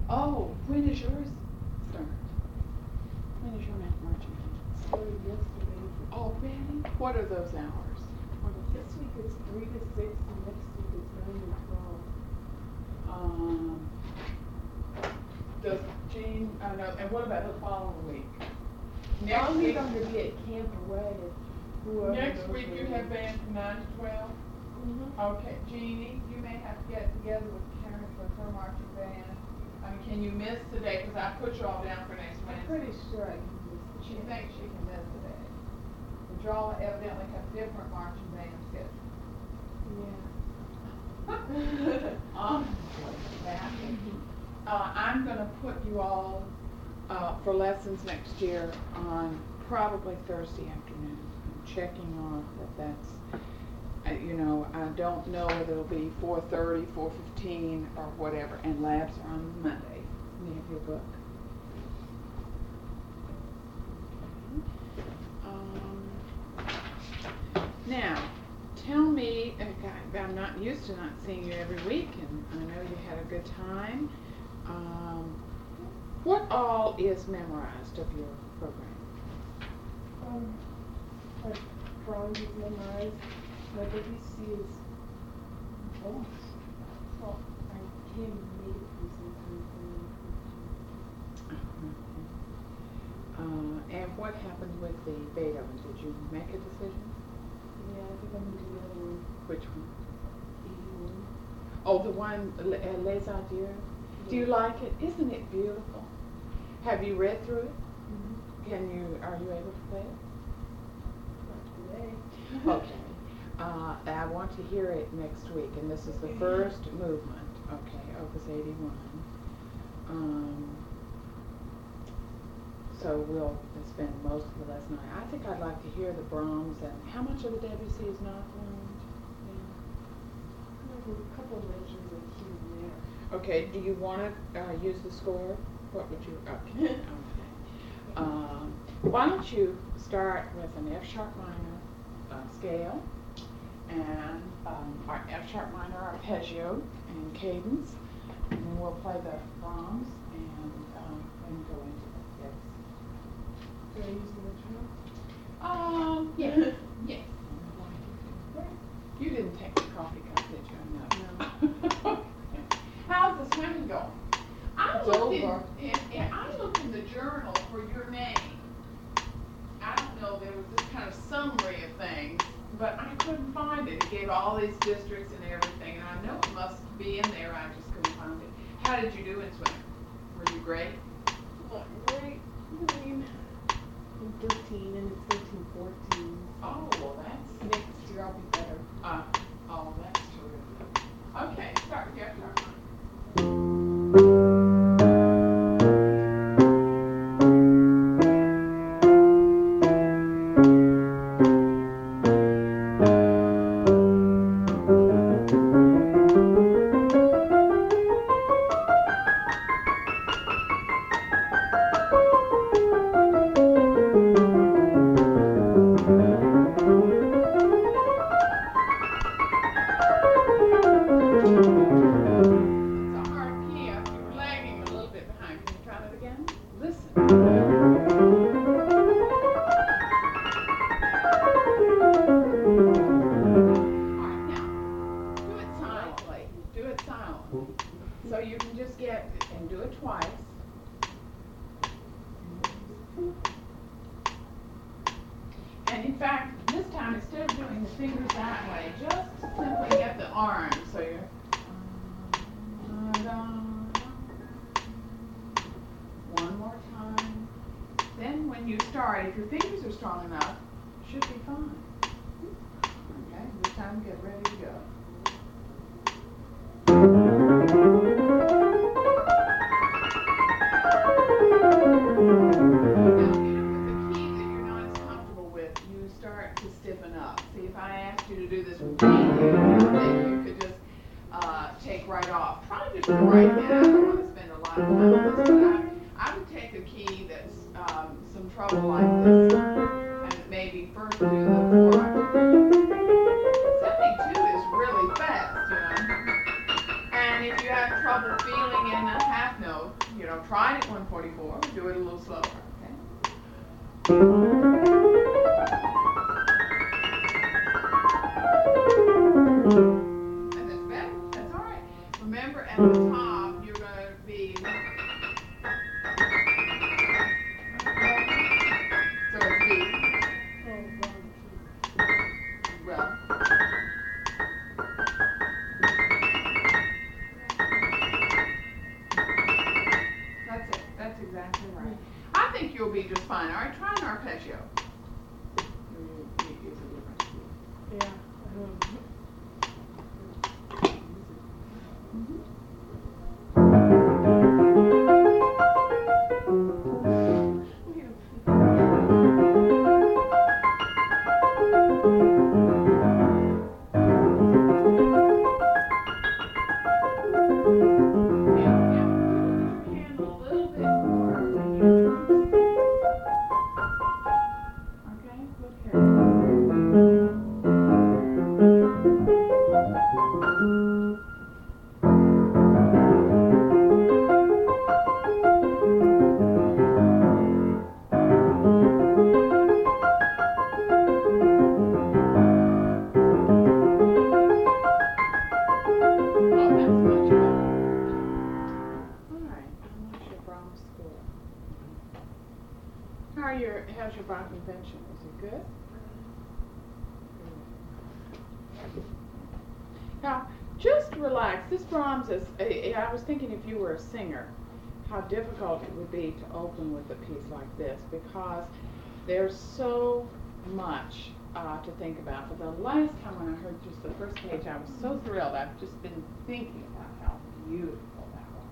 Oh, when is yours start? When is your marching band? Started yesterday. Already? What are those hours? This week is 3 to 6, and next week is 9 to 12. Does Jean, no, and what about the following week? I'll need them to be at Camp Away. Next week you have band from 9 to 12? Okay, Jeannie, you may have to get together with Karen for her marching band. I mean, can you miss today? Because I put you all down for next I'm Wednesday. pretty sure I can miss the She camp. thinks she can miss today. The draw evidently have different marching band schedules. I'm going to put you all for lessons next year on probably Thursday afternoon. I'm checking off that's, I don't know whether it'll be 4:30, 4:15, or whatever, and labs are on Monday. You have your book. Now, tell me, I'm not used to not seeing you every week, and I know you had a good time. What all is memorized of your program? Our drawings is memorized. My WC is almost. Well, I can make it through sometimes. And what happened with the Beethoven? Did you make a decision? Yeah, I think I'm going to do the other one. Which one? 81. Oh, the one, Les Adieux? Do you like it? Isn't it beautiful? Have you read through it? Are you able to play it? Not today. Okay. I want to hear it next week, and this is the first movement. Okay, Opus 81. So we'll spend most of the lesson on it. I think I'd like to hear the Brahms, and how much of the Debussy is not learned? There's a couple of mentions of here and there. Okay, do you want to use the score? What would you, okay. Why don't you start with an F sharp minor scale, and our F sharp minor arpeggio and cadence, and then we'll play the Brahms and go into it. Do I use the metronome? Yes. Yes. You didn't take the coffee cup, did you? No. How's the swimming going? I looked in the journal for your name. I don't know, there was this kind of summary of things, but I couldn't find it. It gave all these districts and everything, and I know it must be in there, I just couldn't find it. How did you do in swimming? Were you great? Not great. I'm 13 and it's 13, 14. Oh, well that's... Next year I'll be better. Oh, that's terrific. Okay, start with your start. So you can just get and do it twice. And in fact, this time, instead of doing the fingers that way, just simply get the arms. So you're one more time. Then when you start, if your fingers are strong enough, it should be fine. Okay, this time get ready to go. Right off. Try to do it right now. I don't want to spend a lot of time on this, but I would take a key that's some trouble like this, and maybe first do the 4. 72 is really fast, And if you have trouble feeling in a half note, try it at 144, do it a little slower, okay? And that's better, that's all right. Remember at the top, you're going to be, so it's B. Well. That's it. That's exactly right. I think you'll be just fine. All right, try an arpeggio. It's a different key. Yeah. How's your Bach convention? Is it good? Now, just relax. This Brahms is, I was thinking if you were a singer, how difficult it would be to open with a piece like this because there's so much to think about. But the last time when I heard just the first page, I was so thrilled. I've just been thinking about how beautiful that was.